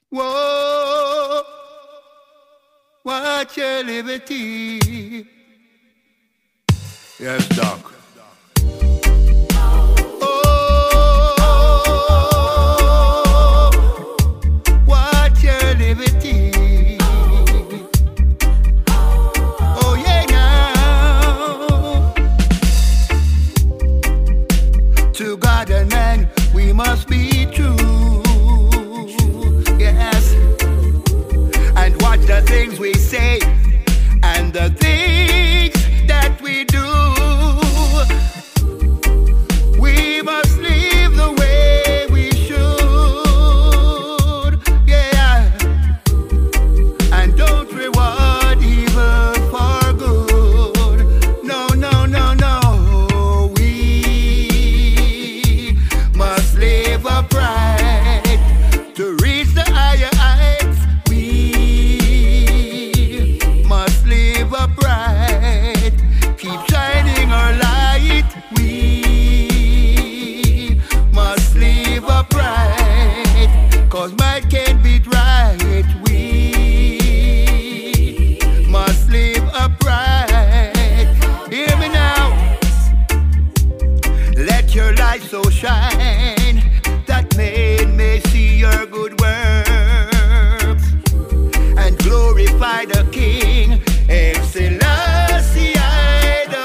Whoa, watch your liberty. Yes, Doc. Must be true, yes, and watch the things we say and the things that we do. We must live the way we should, yeah, and don't reward evil for good. No, no, no, no. Live upright to reach the higher heights. We must live upright, keep shining our light. We must live upright, 'cause might can't beat right. We must live upright. Hear me now. Let your light so shine that men may see your good works and glorify the King, Excellency the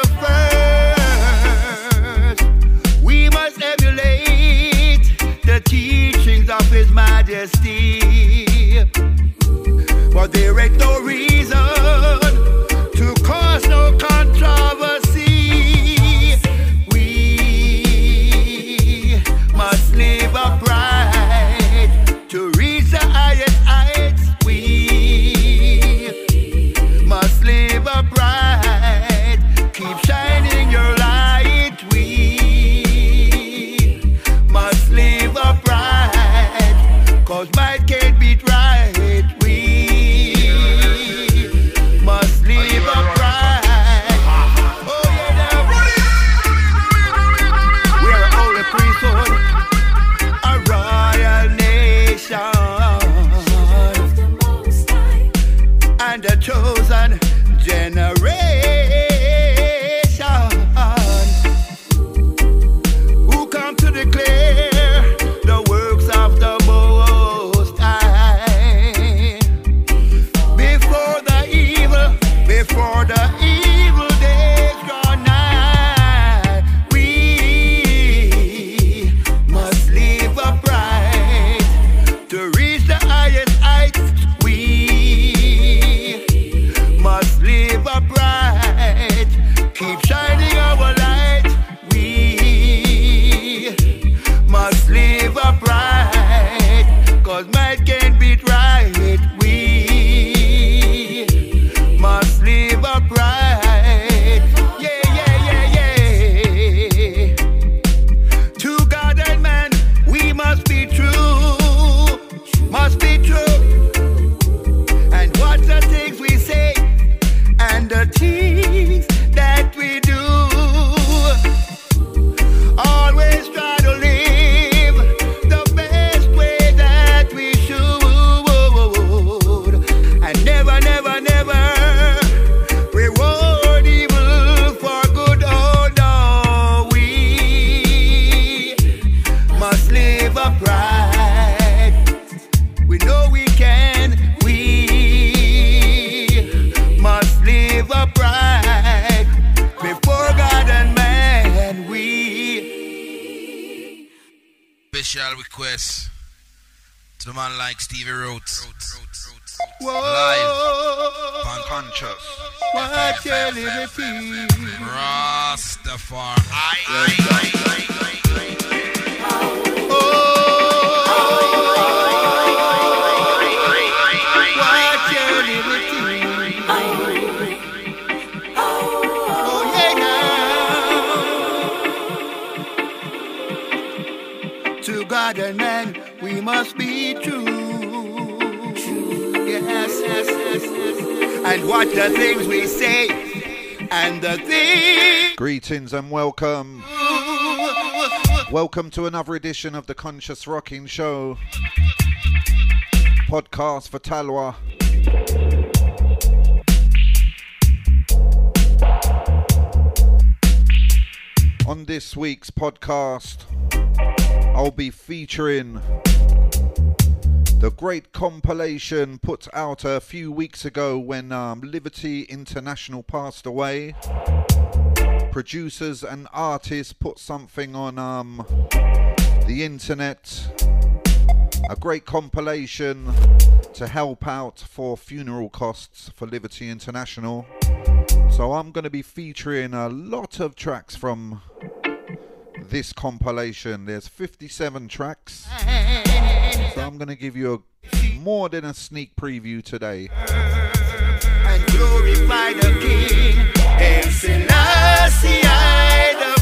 first. We must emulate the teachings of His Majesty, but there ain't no reason to cause no controversy. Must live upright to reach the highest heights. We must live upright, keep shining your light. We must live upright, 'cause might can't beat right. We must live upright. Oh yeah, now we're a holy priesthood, and a chosen generation who come to declare the works of the Most High. Before the evil days draw nigh, we must live upright to reach the highest heights. We must live upright, keep shining our light. We must live upright, 'cause might can't beat right. We must live upright. Yeah, yeah, yeah, yeah. To God and man, we must be true. Must be true, and watch the things we say and the things that we do. Always try to live the best way that we should, and never, never, never reward evil for good. Oh no, we must live upright. We know we can. We must live upright before God and man. We special request to the man like Stevie Rhodes. Whoa, Live on Conscious. watch your liberty. Rastafari. To God and man, we must be true. Yes, yes, yes, yes. And watch the things we say and the things. Greetings and welcome. Welcome to another edition of the Conscious Rocking Show. podcast for Talwa. On this week's podcast, I'll be featuring the great compilation put out a few weeks ago when Liberty International passed away. Producers and artists put something on the internet. A great compilation to help out for funeral costs for Liberty International. So I'm going to be featuring a lot of tracks from this compilation. There's 57 tracks. So I'm going to give you more than a sneak preview today. And glorify the King, El Selassie the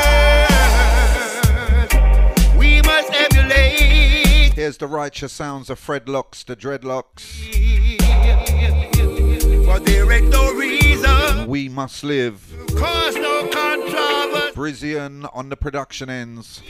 first. We must emulate. Here's the righteous sounds of Fred Locks, the Dreadlocks. For there ain't no reason. We must live. Cause no controversy. Brizian on the production ends.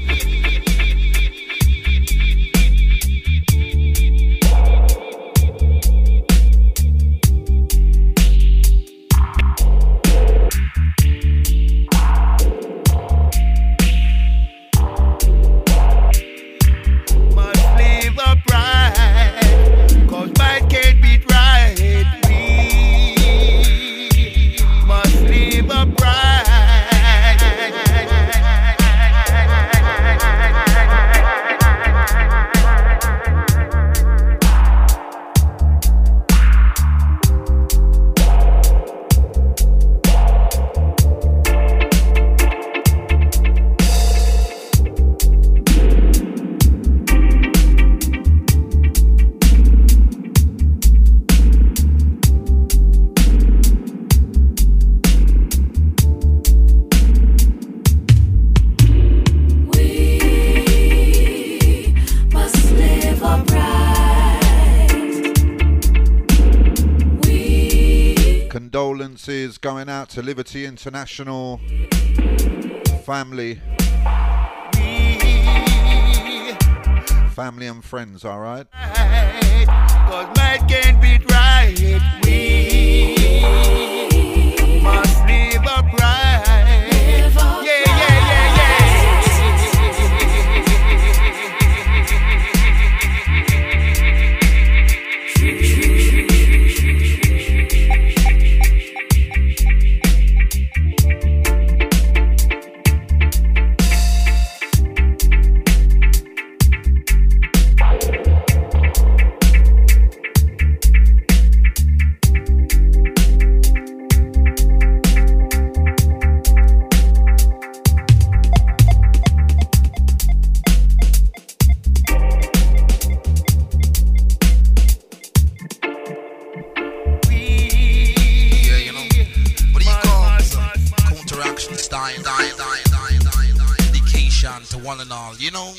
Condolences going out to Liberty International family and friends, all right? 'Cause might can't beat right. We must live upright. To one and all, you know.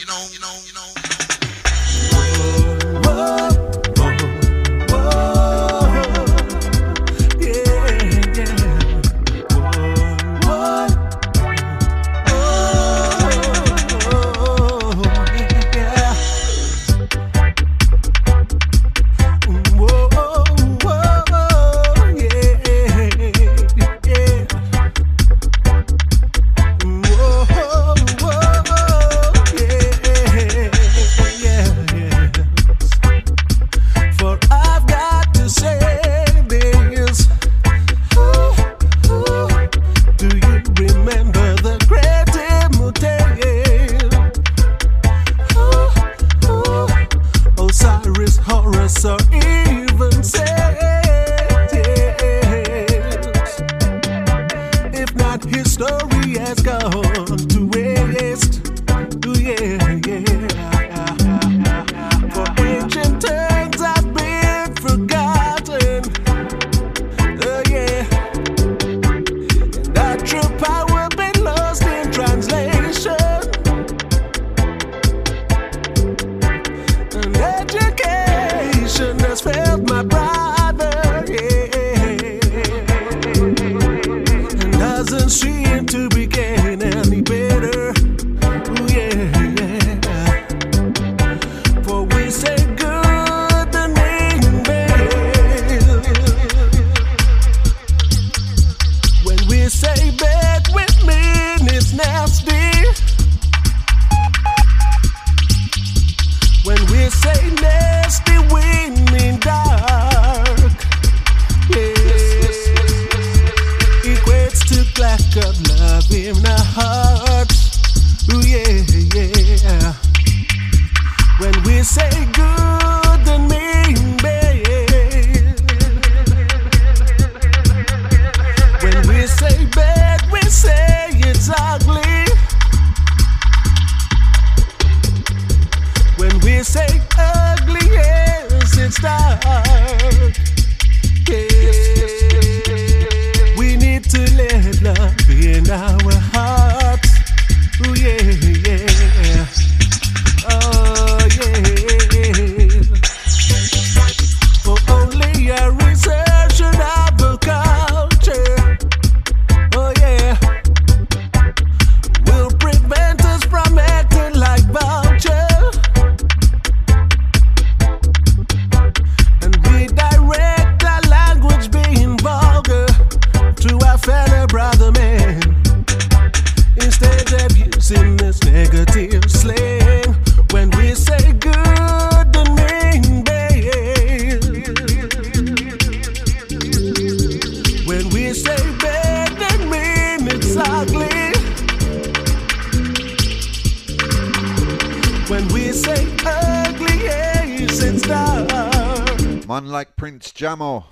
Man like Prince Jamo.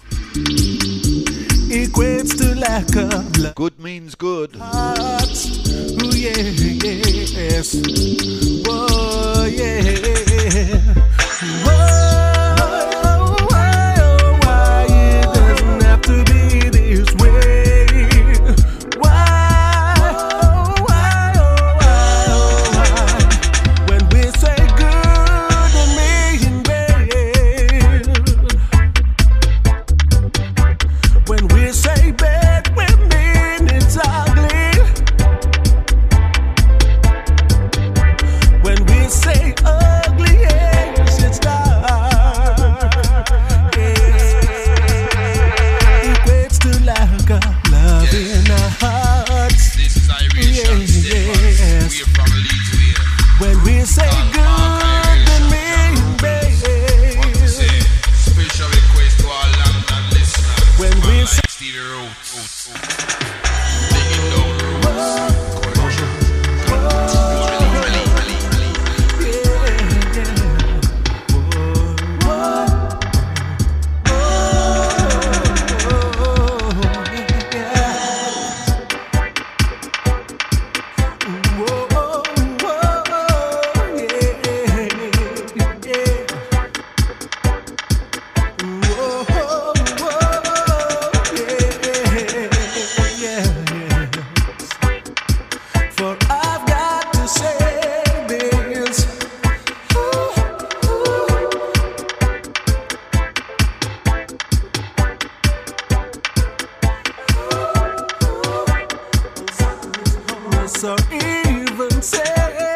Equates to lack of love. Good means good. Hearts. Ooh, yeah, yes. Whoa, yeah. Whoa, why it doesn't have to be this way? Why? When we say good and mean bad. When we say bad, we mean it's ugly. When we say ugly, yes, it's dark. Yeah. Equates to lack of love in our hearts. This is Irish and Yes. we're from Leeds, we're. When we say good and mean bad. What to say? Special request to all London listeners. When we Man say like Stevie Roots. Digging down roots. Culture. For I've got to say this. So even say,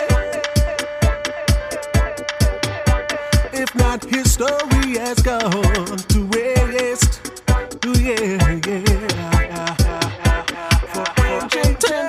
if not, history has gone to waste. Ooh, yeah, yeah. For ancient times.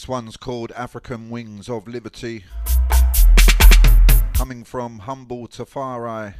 This one's called African Wings of Liberty, coming from Humble Tafari.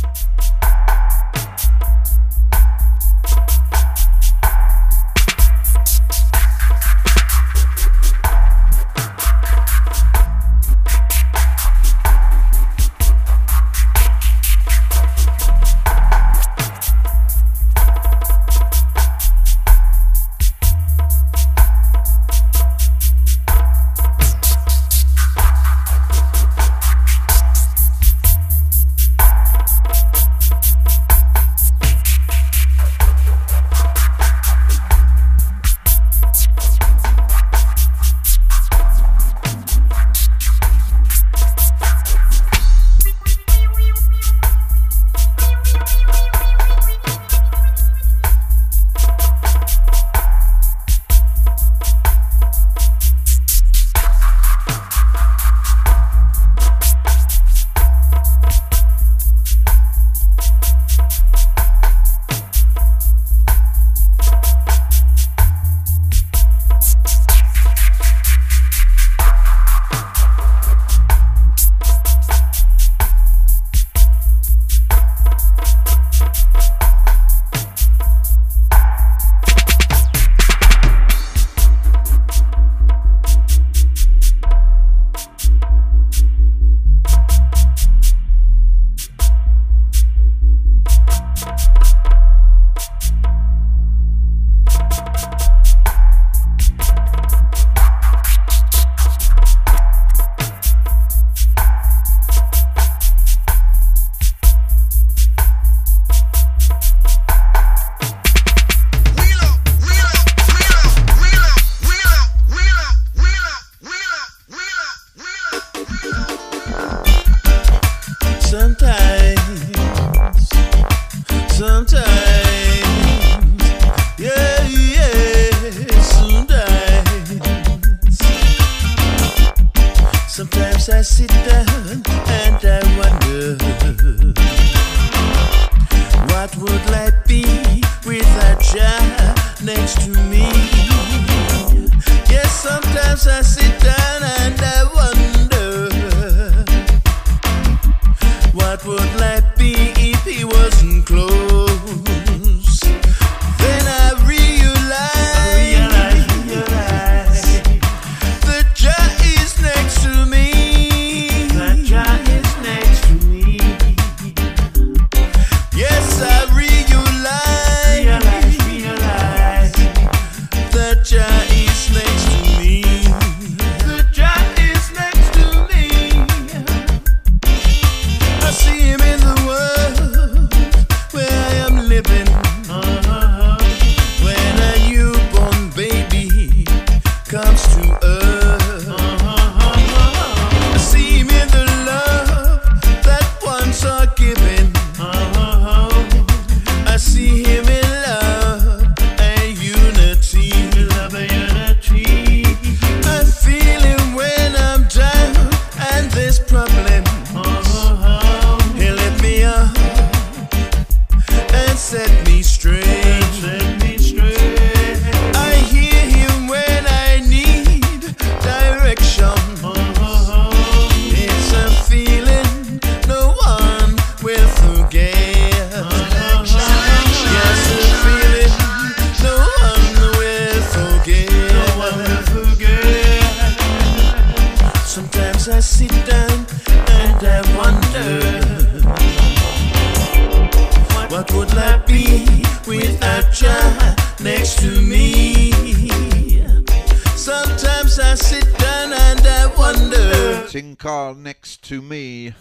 Next to me,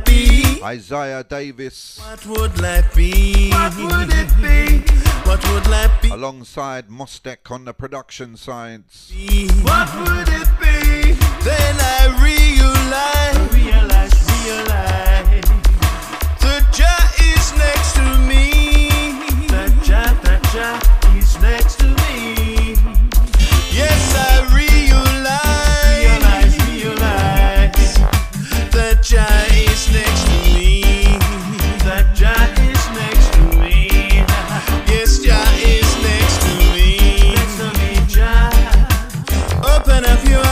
Isaiah Davis. What would life be? What would it be? What would life be? Alongside Mostek on the production sides. What would it be? Then I realize the Jah is next to me. The Jah is next to me. Yes, I realize that Jah is next to me. That Jah is next to me. Yes, Jah is next to me. Next to me, Jah. Open up your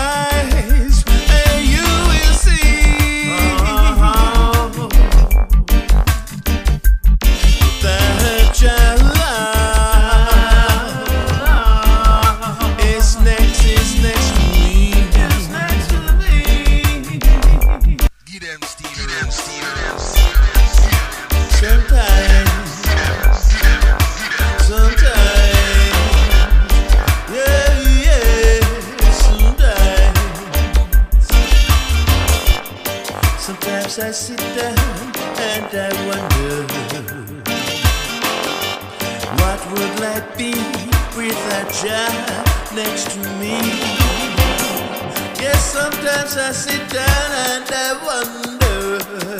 with that Jah next to me. Yes, sometimes I sit down and I wonder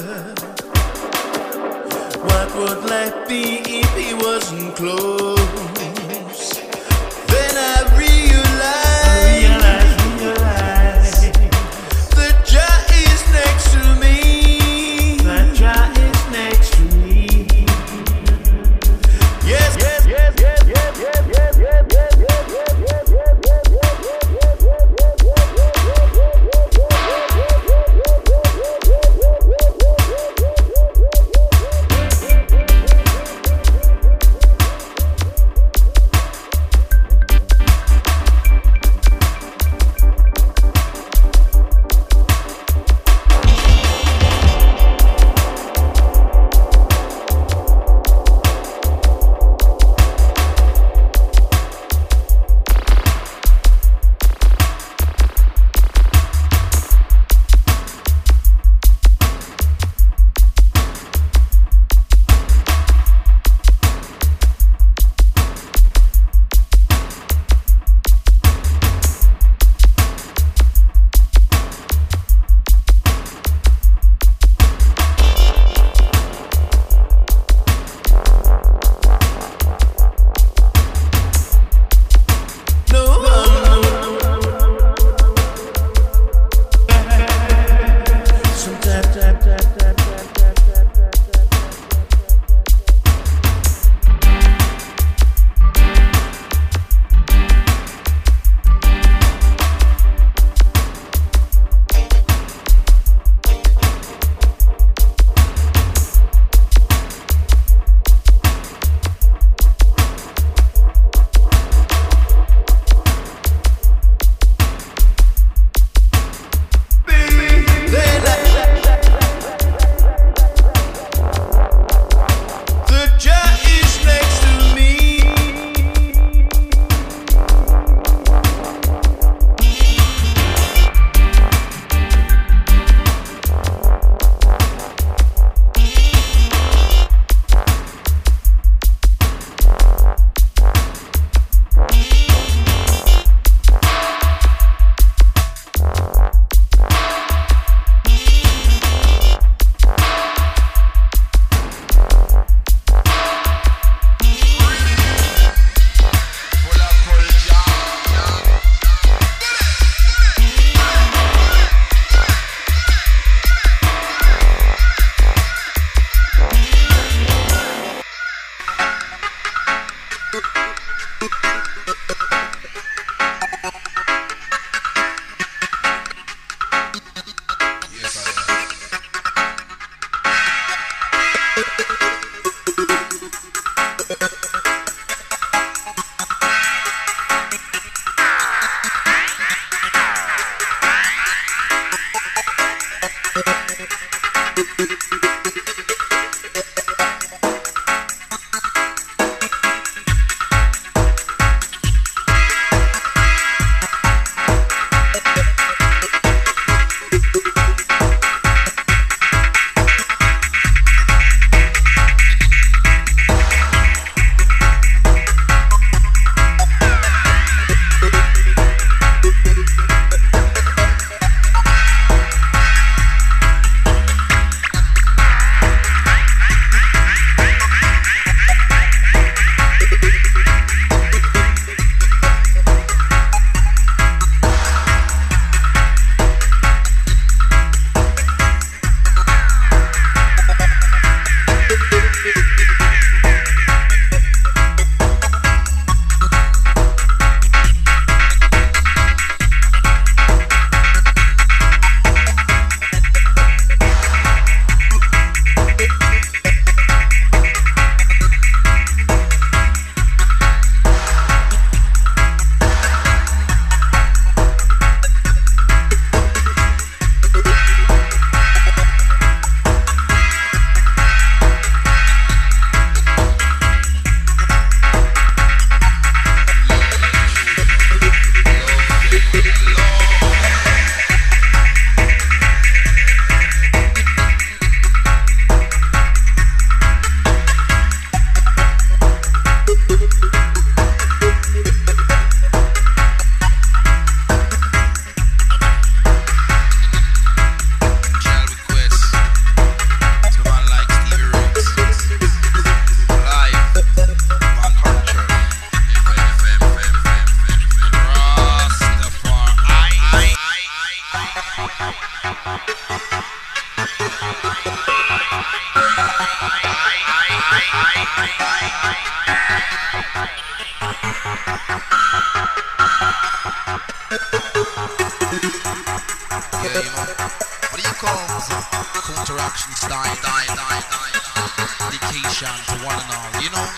what would life be if he wasn't close. Then I realize that Jah is next to me. That Jah is next to me. Yes, yes, yes, yes, yes, yes, yes, yes, yes, yes, yes, yes, yes, Yeah, you know. What do you call counteraction style, dedication to one and all, you know.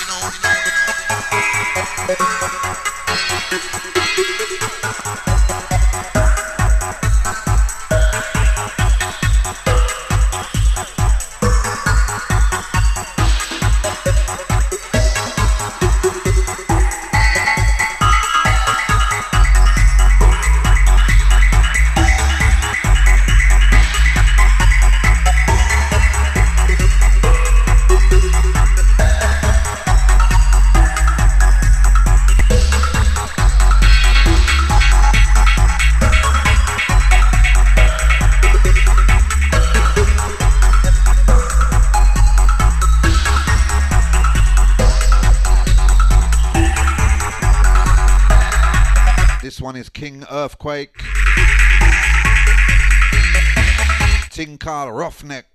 One is King Earthquake, Tinkal Roughneck.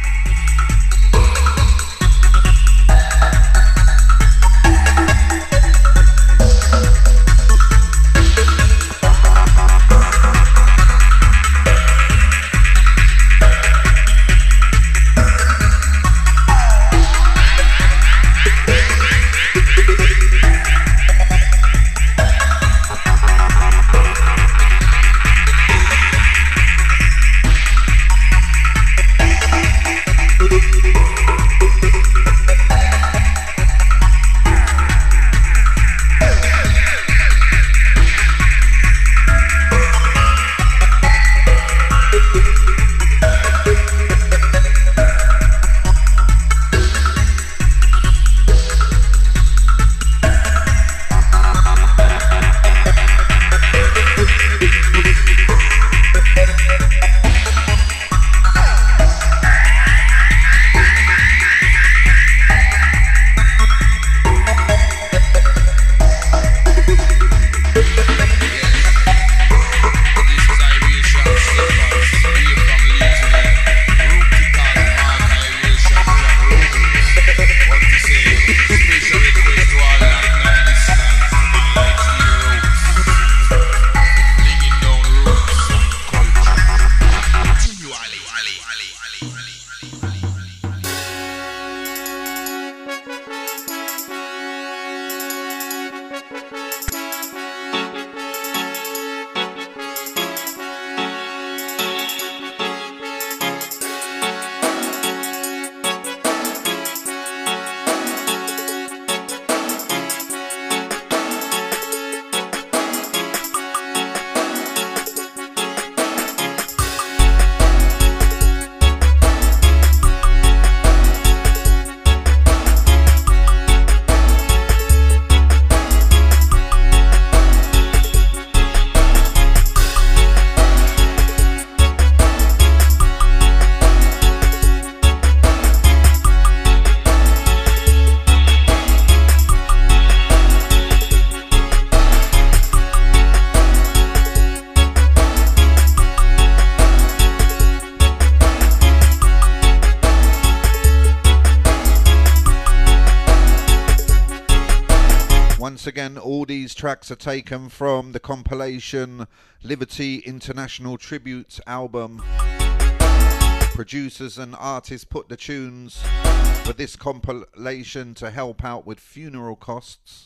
Once again, all these tracks are taken from the compilation Liberty International Tributes album. Producers and artists put the tunes for this compilation to help out with funeral costs.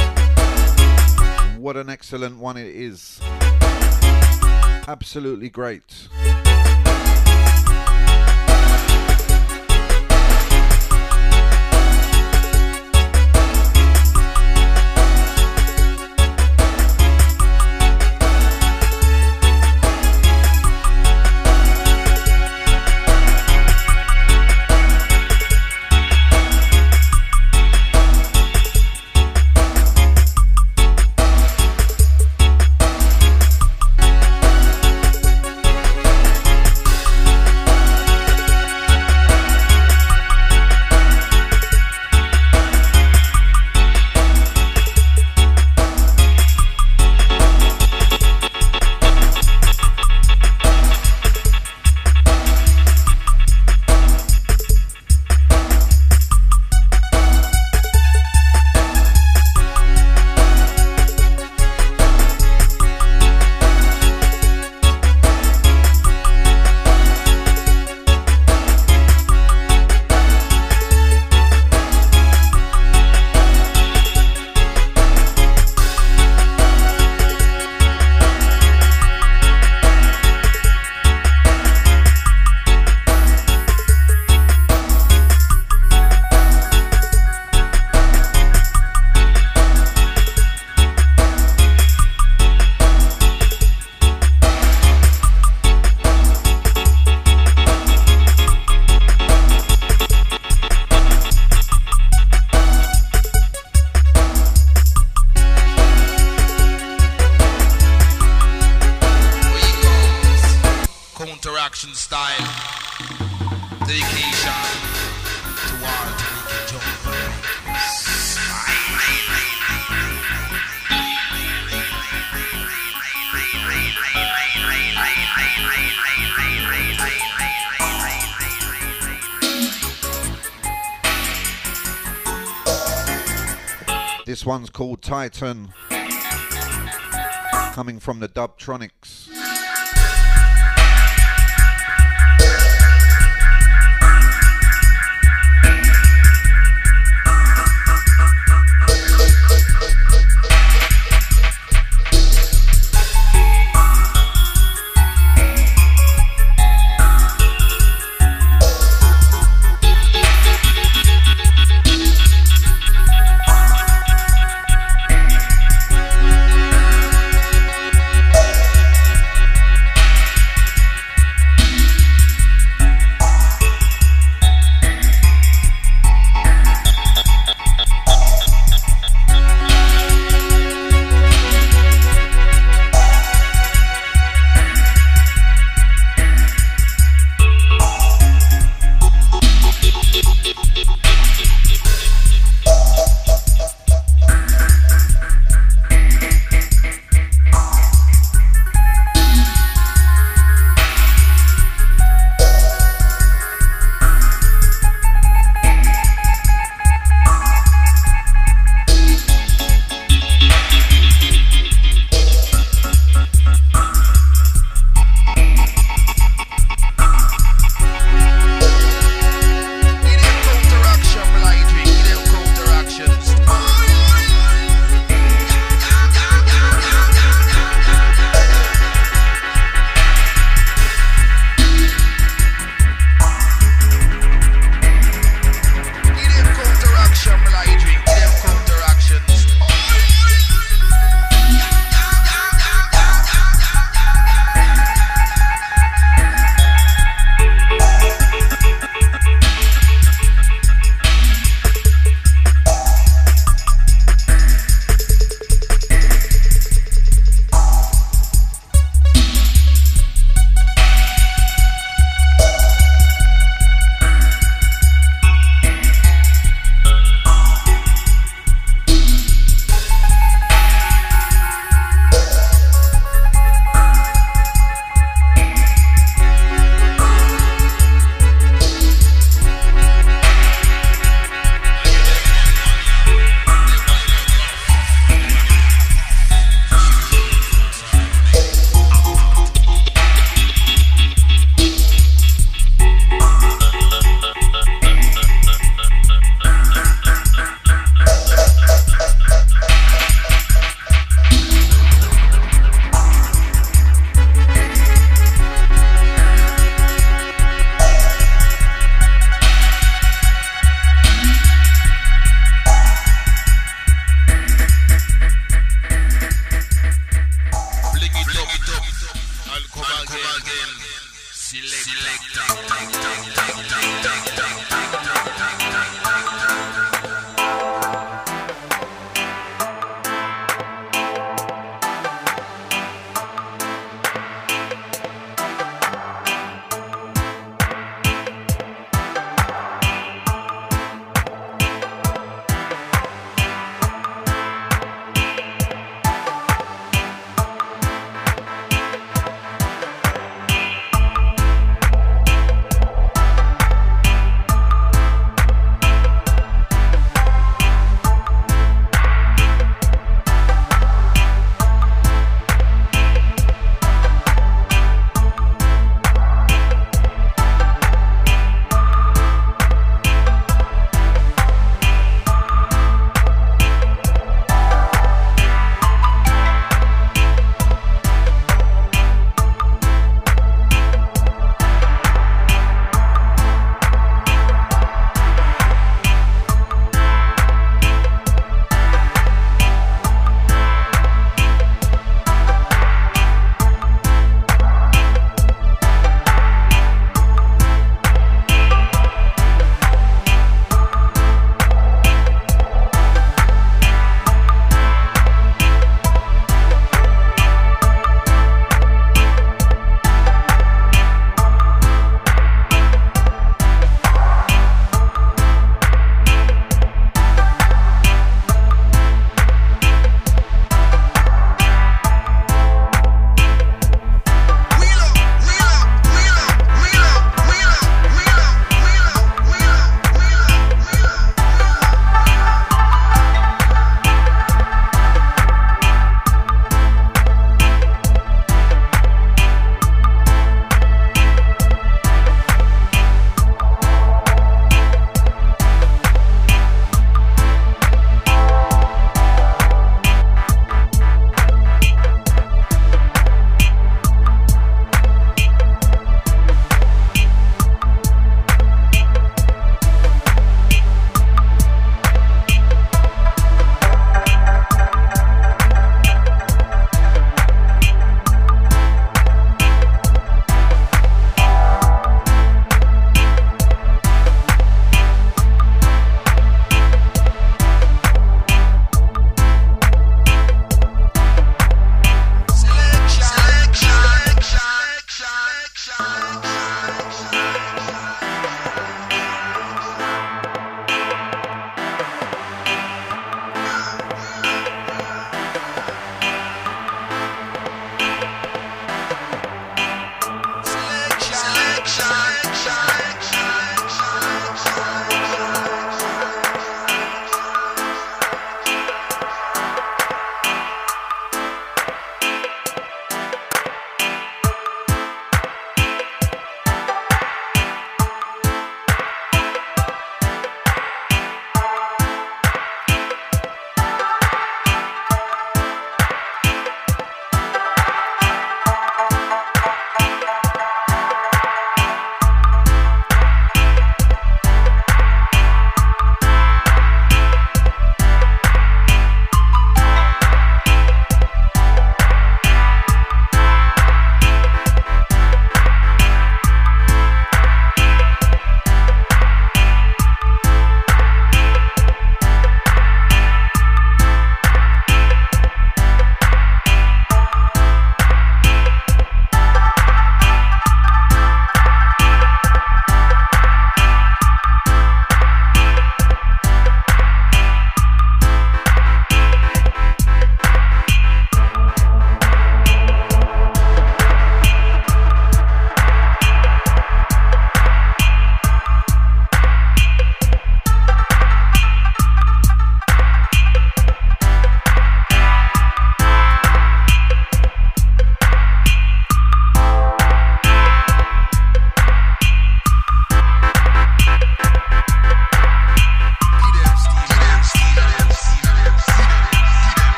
What an excellent one it is. Absolutely great. production style. Dedication to all Jamaican jungle. This one's called Titan, coming from the Dubtronics.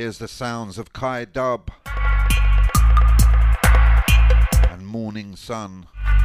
Here's the sounds of Kai Dub and Morning Sun.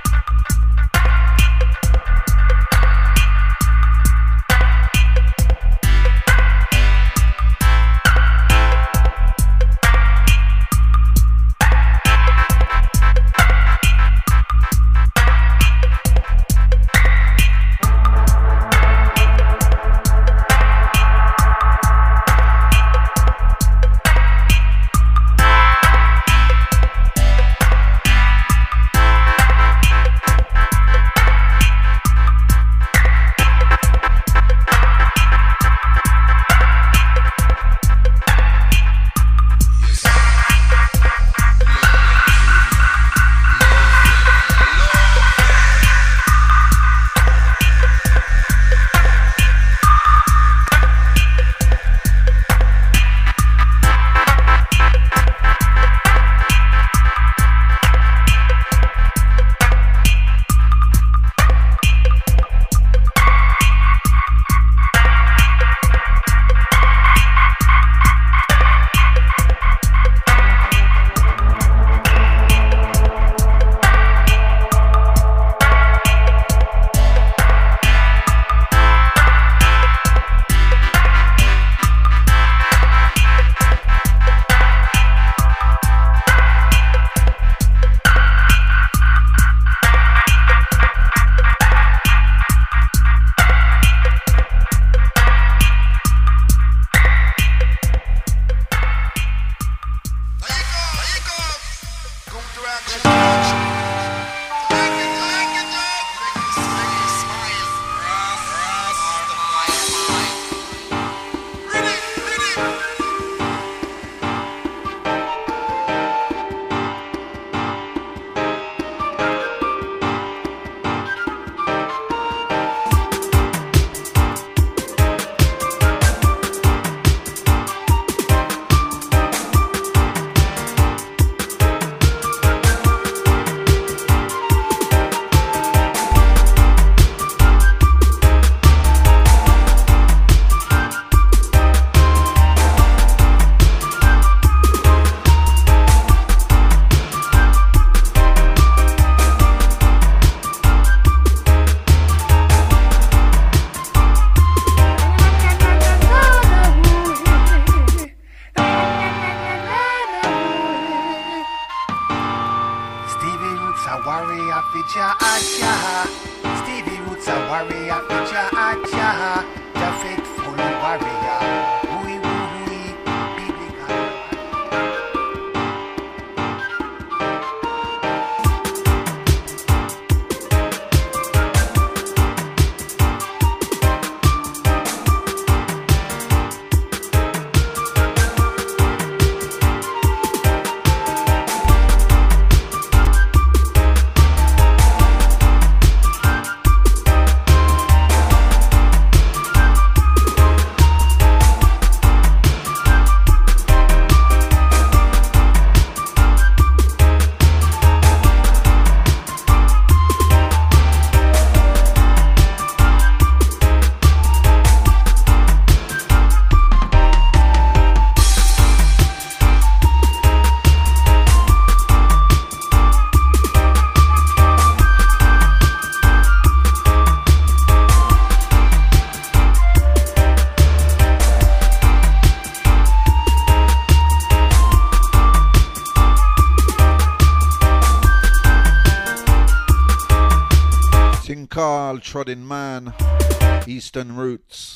Trodden Man, Eastern Roots.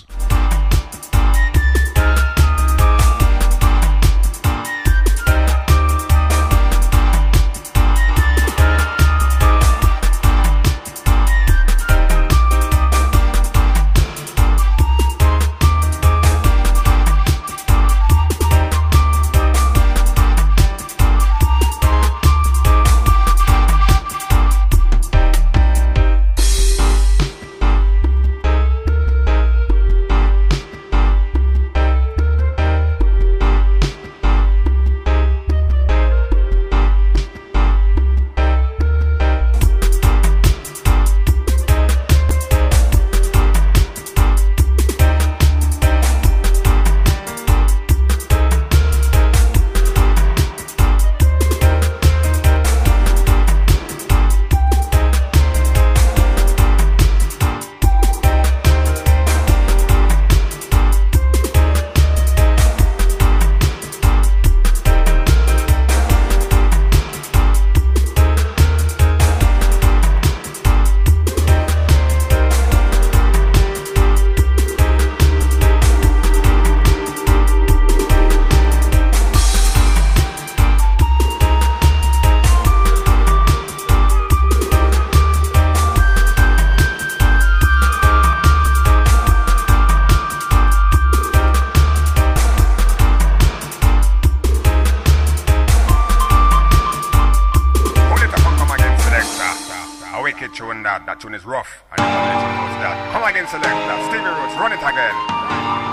that tune is rough. And you want to let you know that. Come again, selector. Stevie Roots, run it again.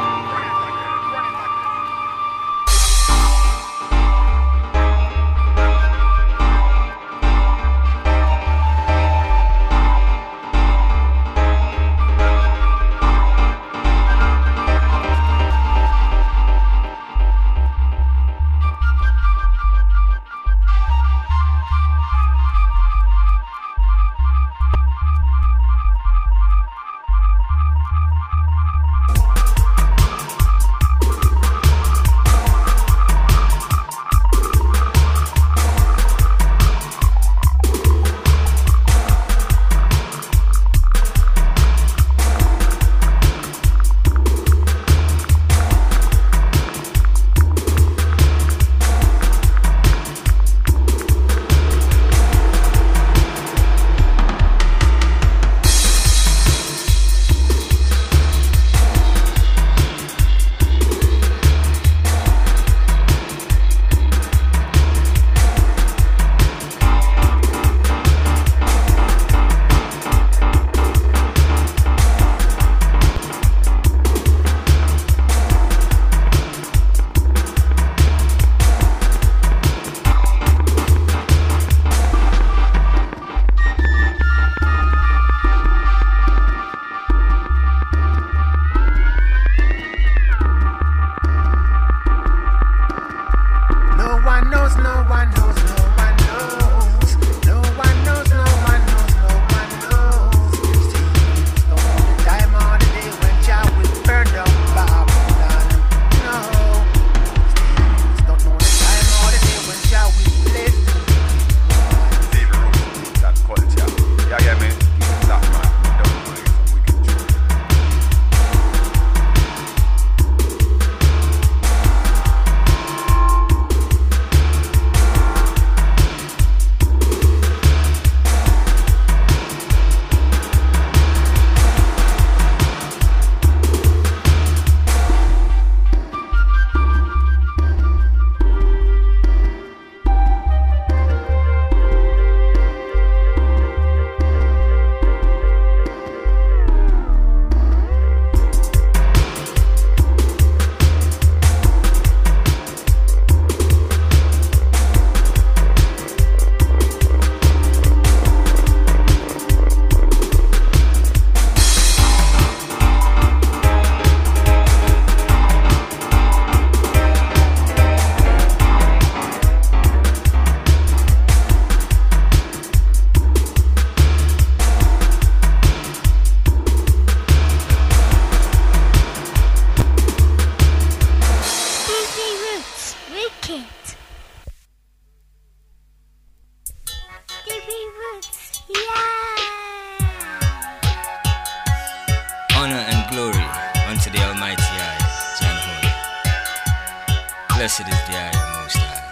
Blessed is the eye most high.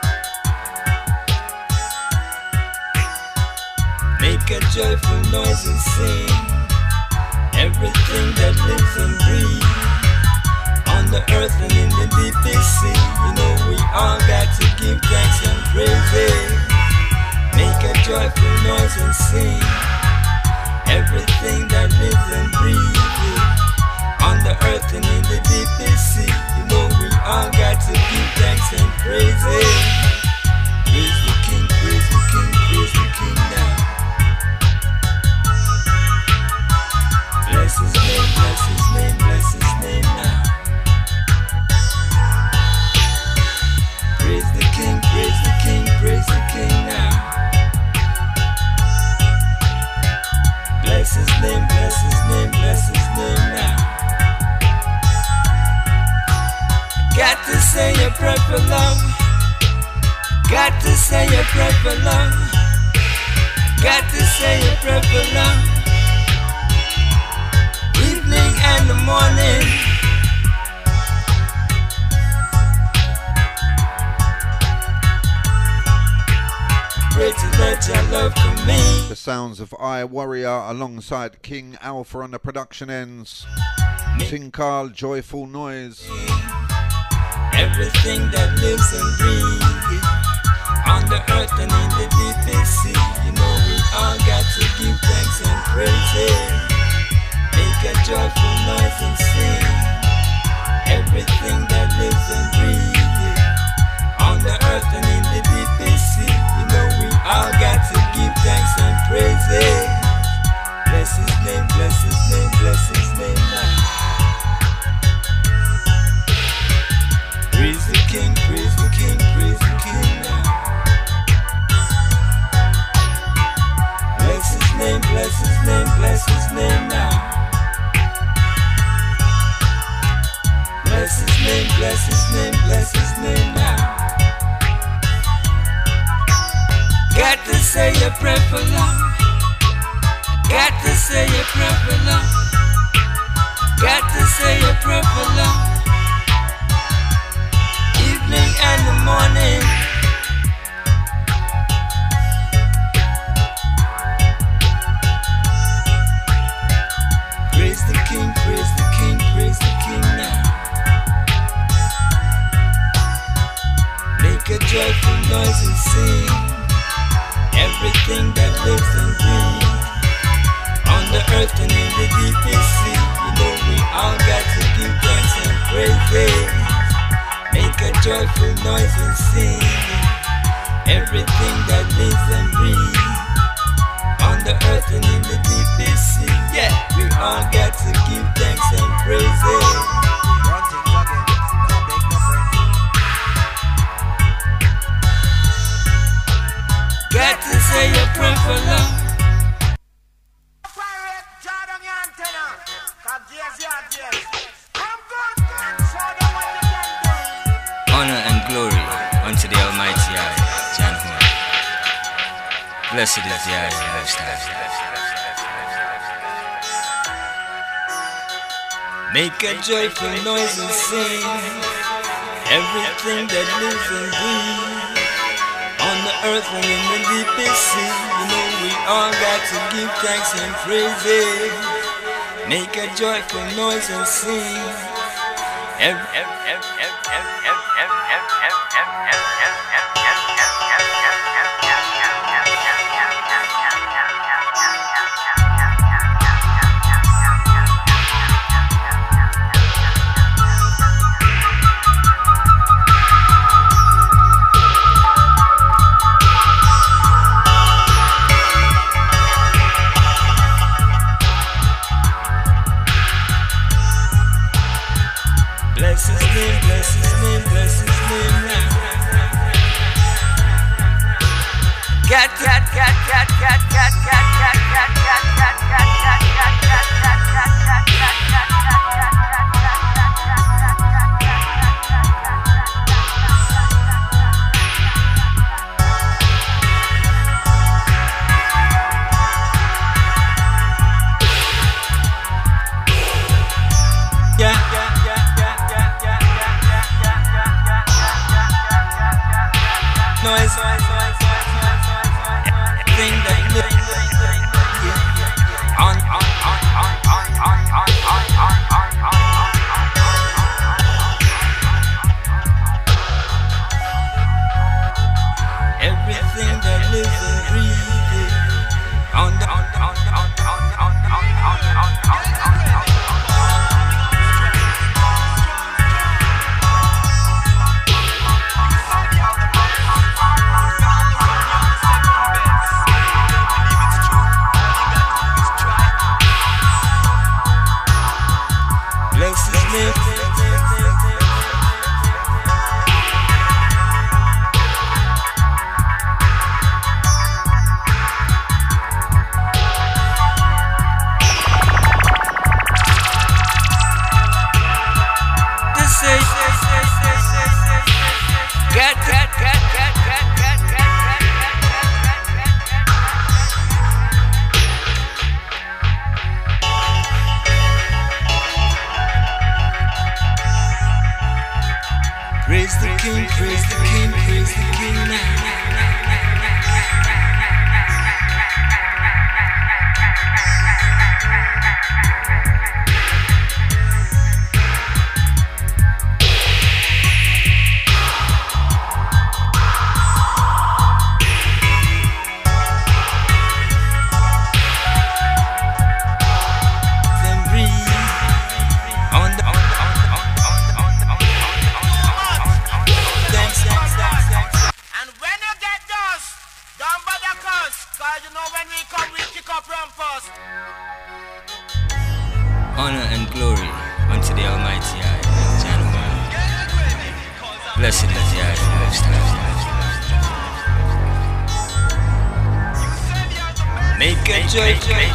Make a joyful noise and sing. Everything that lives and breathes on the earth and in the deepest sea. You know we all got to give thanks and praise. Make a joyful noise and sing. Everything that lives and breathes on the earth and in the deepest sea. You know we all got to give thanks and praise. Praise the King, praise the King, praise the King now. Bless his name, bless his name, bless his name now. Praise the King, praise the King, praise the King now. Bless his name, bless his name, bless his name now. Got to say a prayer for love. Got to say a prayer for love. Got to say a prayer for love. Evening and the morning. Pray to let your love come in. The sounds of I Warrior alongside King Alpha on the production ends. Tinkal, Joyful Noise. Everything that lives and breathes on the earth and in the deepest sea. You know we all got to give thanks and praise Him. Make a joyful noise and sing. Everything that lives and breathes on the earth and in the deepest sea, you know we all got to give thanks and praise Him. Bless His name, bless His name, bless His name now. Praise the King, praise the King, praise the King now. Bless His name, bless His name, bless His name now. Bless His name, bless His name, bless His name now. Got to say a prayer for love. Got to say a prayer for love. Got to say a prayer for love. Evening and the morning. Praise the King, praise the King, praise the King now. Make a joyful noise and sing. Everything that lives and breathes on the earth and in the deepest sea, you know we all got to give thanks and praise Him. Make a joyful noise and sing. Everything that lives and breathes on the earth and in the deepest sea, yeah, we all got to give thanks and praise Him. Got to say a prayer for love. Honor and glory unto the Almighty I, John Horn. Blessed is the I who lives there. Make a joyful noise and sing. Everything that lives and breathes on the earth and in the deepest sea, you know we all got to give thanks and praise Him. Make a joyful noise and sing. Bless His name, bless His name, bless His name now. Noise, thing that on. Everything that lives and breathes on. Bless His name. Praise the King, praise the King, praise the King now. unto the Almighty I, gentlemen. Blessed is the lifestyle. Make a joy.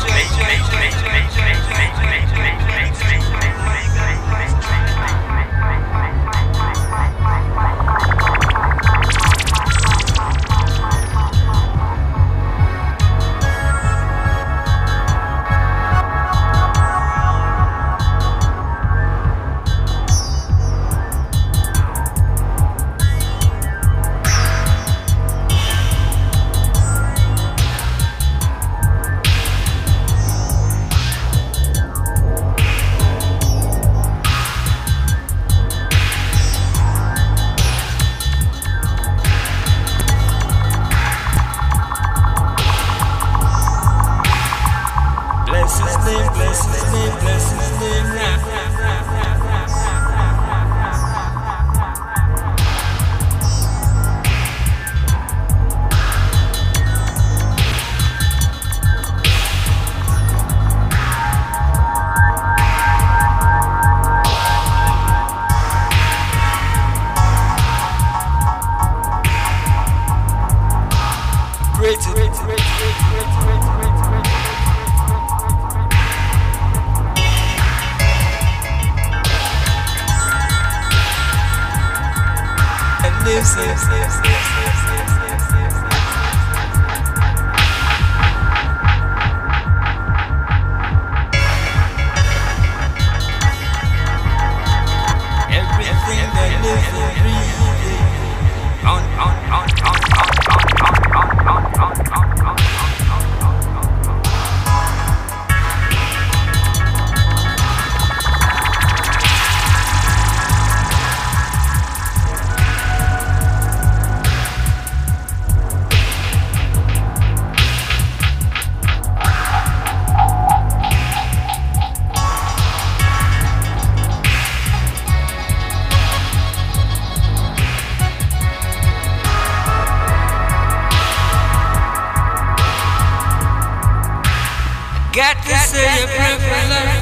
Got to say a prayer for love.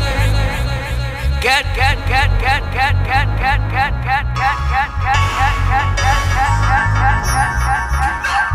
Got.